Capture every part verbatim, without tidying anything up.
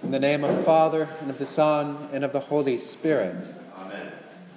In the name of the Father, and of the Son, and of the Holy Spirit. Amen.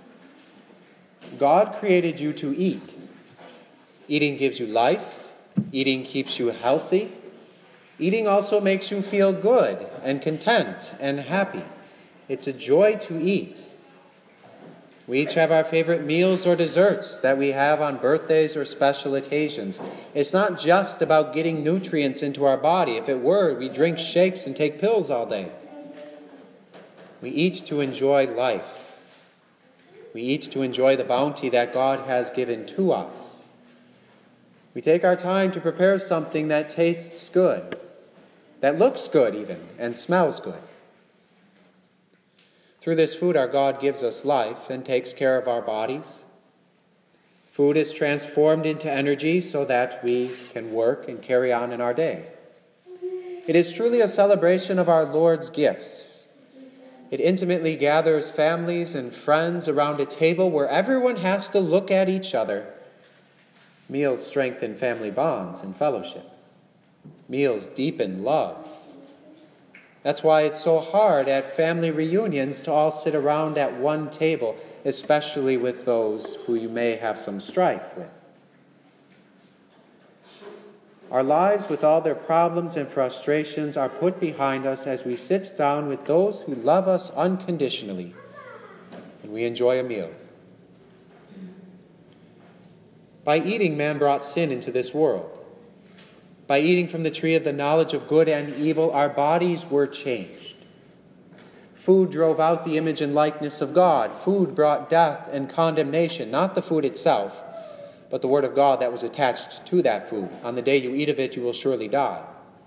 God created you to eat. Eating gives you life. Eating keeps you healthy. Eating also makes you feel good and content and happy. It's a joy to eat. We each have our favorite meals or desserts that we have on birthdays or special occasions. It's not just about getting nutrients into our body. If it were, we'd drink shakes and take pills all day. We eat to enjoy life. We eat to enjoy the bounty that God has given to us. We take our time to prepare something that tastes good, that looks good even, and smells good. Through this food, our God gives us life and takes care of our bodies. Food is transformed into energy so that we can work and carry on in our day. It is truly a celebration of our Lord's gifts. It intimately gathers families and friends around a table where everyone has to look at each other. Meals strengthen family bonds and fellowship. Meals deepen love. That's why it's so hard at family reunions to all sit around at one table, especially with those who you may have some strife with. Our lives, with all their problems and frustrations, are put behind us as we sit down with those who love us unconditionally, and we enjoy a meal. By eating, man brought sin into this world. By eating from the tree of the knowledge of good and evil, our bodies were changed. Food drove out the image and likeness of God. Food brought death and condemnation, not the food itself, but the word of God that was attached to that food. On the day you eat of it, you will surely die.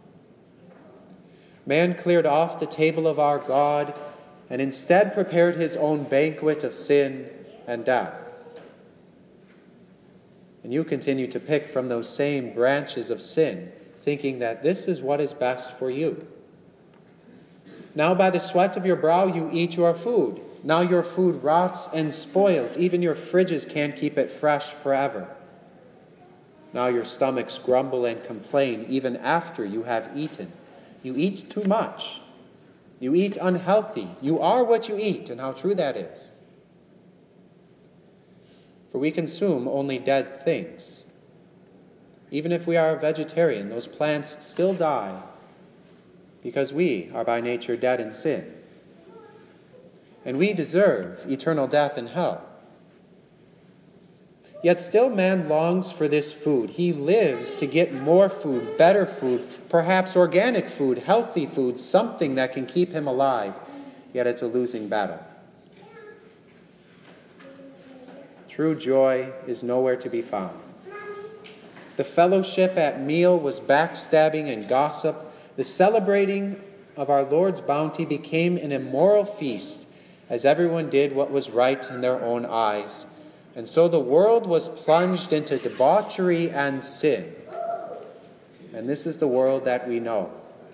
Man cleared off the table of our God and instead prepared his own banquet of sin and death. And you continue to pick from those same branches of sin, thinking that this is what is best for you. Now by the sweat of your brow you eat your food. Now your food rots and spoils. Even your fridges can't keep it fresh forever. Now your stomachs grumble and complain even after you have eaten. You eat too much. You eat unhealthy. You are what you eat, and how true that is. For we consume only dead things. Even if we are a vegetarian, those plants still die because we are by nature dead in sin. And we deserve eternal death in hell. Yet still man longs for this food. He lives to get more food, better food, perhaps organic food, healthy food, something that can keep him alive. Yet it's a losing battle. True joy is nowhere to be found. The fellowship at meal was backstabbing and gossip. The celebrating of our Lord's bounty became an immoral feast, as everyone did what was right in their own eyes. And so the world was plunged into debauchery and sin. And this is the world that we know.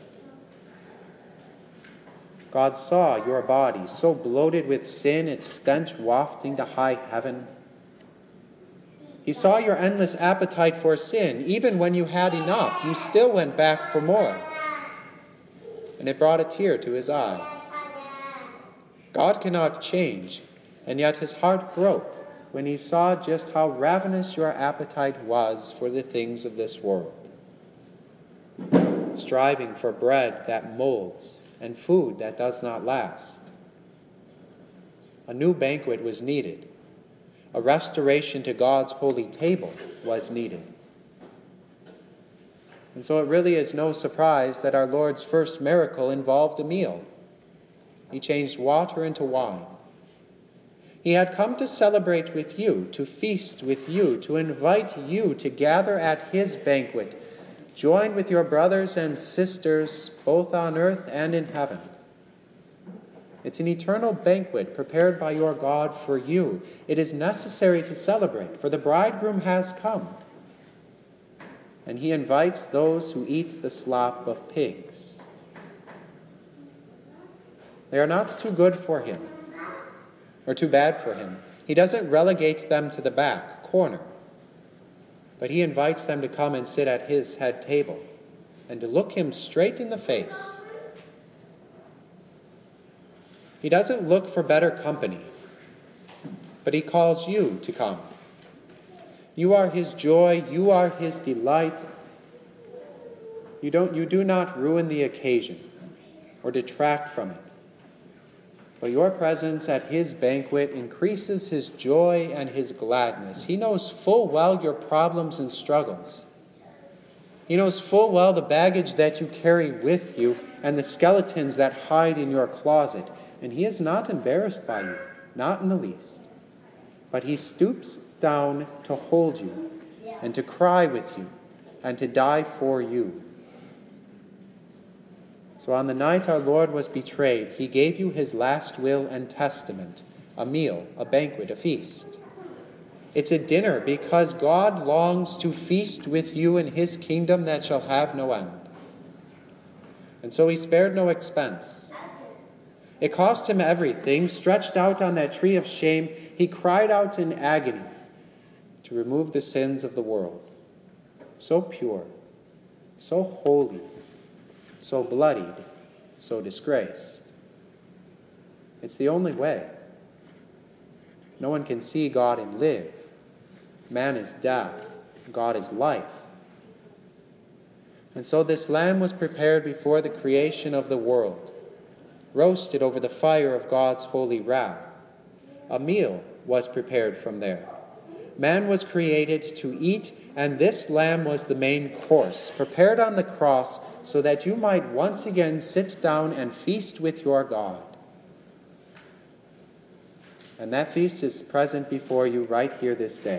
God saw your body so bloated with sin, its stench wafting to high heaven. He saw your endless appetite for sin. Even when you had enough, you still went back for more. And it brought a tear to his eye. God cannot change, and yet his heart broke when he saw just how ravenous your appetite was for the things of this world. Striving for bread that molds and food that does not last. A new banquet was needed. A restoration to God's holy table was needed. And so it really is no surprise that our Lord's first miracle involved a meal. He changed water into wine. He had come to celebrate with you, to feast with you, to invite you to gather at his banquet, join with your brothers and sisters both on earth and in heaven. It's an eternal banquet prepared by your God for you. It is necessary to celebrate, for the bridegroom has come. And he invites those who eat the slop of pigs. They are not too good for him, or too bad for him. He doesn't relegate them to the back corner, but he invites them to come and sit at his head table and to look him straight in the face. He doesn't look for better company, but he calls you to come. You are his joy, you are his delight. You don't, you do not ruin the occasion or detract from it, but your presence at his banquet increases his joy and his gladness. He knows full well your problems and struggles. He knows full well the baggage that you carry with you and the skeletons that hide in your closet, and he is not embarrassed by you, not in the least. But he stoops down to hold you and to cry with you and to die for you. So on the night our Lord was betrayed, he gave you his last will and testament, a meal, a banquet, a feast. It's a dinner because God longs to feast with you in his kingdom that shall have no end. And so he spared no expense. It cost him everything. Stretched out on that tree of shame, he cried out in agony to remove the sins of the world. So pure, so holy, so bloodied, so disgraced. It's the only way. No one can see God and live. Man is death, God is life. And so this lamb was prepared before the creation of the world, roasted over the fire of God's holy wrath. A meal was prepared from there. Man was created to eat, and this lamb was the main course, prepared on the cross so that you might once again sit down and feast with your God. And that feast is present before you right here this day.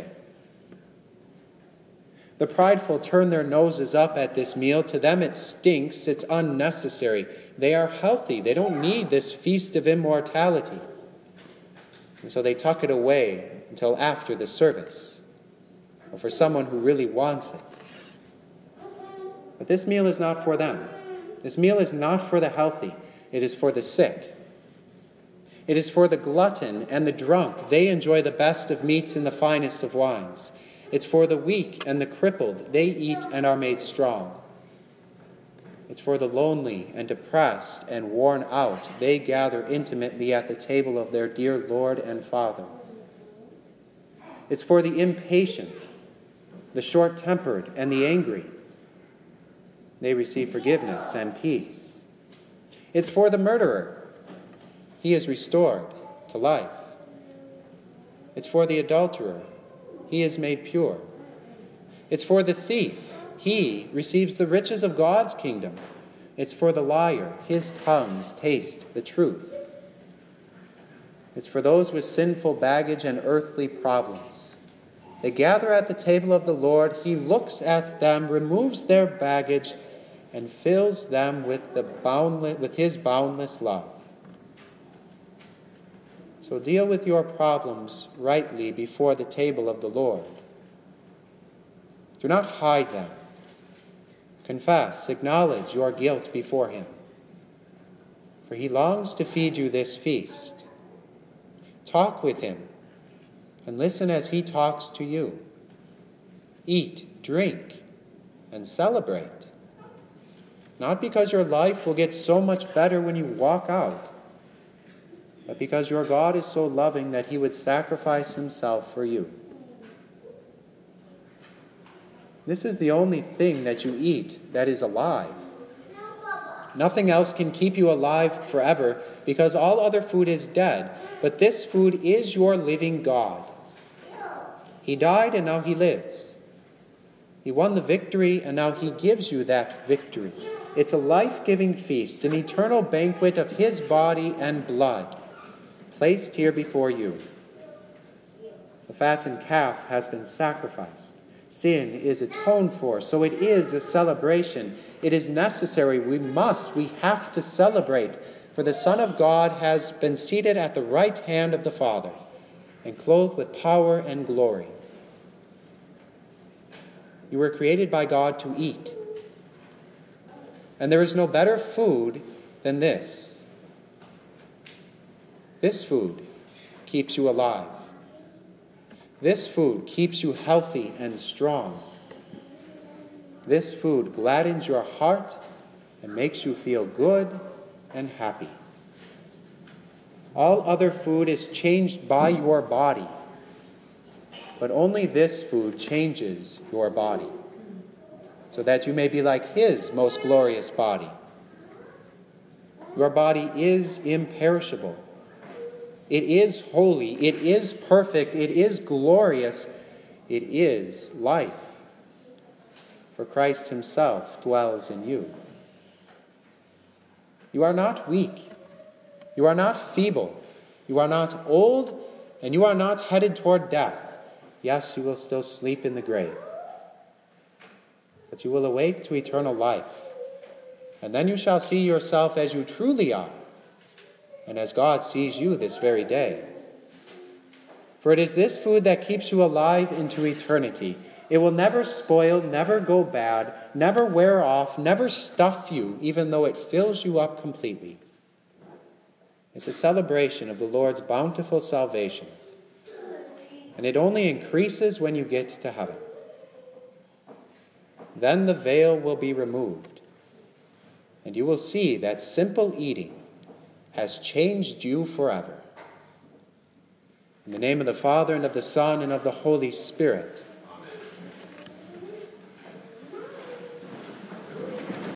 The prideful turn their noses up at this meal. To them it stinks, it's unnecessary. They are healthy, they don't need this feast of immortality. And so they tuck it away until after the service, or for someone who really wants it. But this meal is not for them. This meal is not for the healthy. It is for the sick. It is for the glutton and the drunk. They enjoy the best of meats and the finest of wines. It's for the weak and the crippled. They eat and are made strong. It's for the lonely and depressed and worn out. They gather intimately at the table of their dear Lord and Father. It's for the impatient, the short-tempered, and the angry. They receive forgiveness and peace. It's for the murderer. He is restored to life. It's for the adulterer. He is made pure. It's for the thief. He receives the riches of God's kingdom. It's for the liar. His tongues taste the truth. It's for those with sinful baggage and earthly problems. They gather at the table of the Lord. He looks at them, removes their baggage, and fills them with, the boundless, with his boundless love. So deal with your problems rightly before the table of the Lord. Do not hide them. Confess, acknowledge your guilt before him. For he longs to feed you this feast. Talk with him and listen as he talks to you. Eat, drink, and celebrate. Not because your life will get so much better when you walk out, but because your God is so loving that he would sacrifice himself for you. This is the only thing that you eat that is alive. Nothing else can keep you alive forever because all other food is dead. But this food is your living God. He died and now he lives. He won the victory and now he gives you that victory. It's a life-giving feast, an eternal banquet of his body and blood, placed here before you. The fattened calf has been sacrificed. Sin is atoned for, so it is a celebration. It is necessary. We must, we have to celebrate, for the Son of God has been seated at the right hand of the Father and clothed with power and glory. You were created by God to eat. And there is no better food than this. This food keeps you alive. This food keeps you healthy and strong. This food gladdens your heart and makes you feel good and happy. All other food is changed by your body, but only this food changes your body, so that you may be like his most glorious body. Your body is imperishable. It is holy. It is perfect. It is glorious. It is life. For Christ himself dwells in you. You are not weak. You are not feeble. You are not old, and you are not headed toward death. Yes, you will still sleep in the grave, but you will awake to eternal life. And then you shall see yourself as you truly are, and as God sees you this very day. For it is this food that keeps you alive into eternity. It will never spoil, never go bad, never wear off, never stuff you, even though it fills you up completely. It's a celebration of the Lord's bountiful salvation, and it only increases when you get to heaven. Then the veil will be removed, and you will see that simple eating has changed you forever. In the name of the Father, and of the Son, and of the Holy Spirit.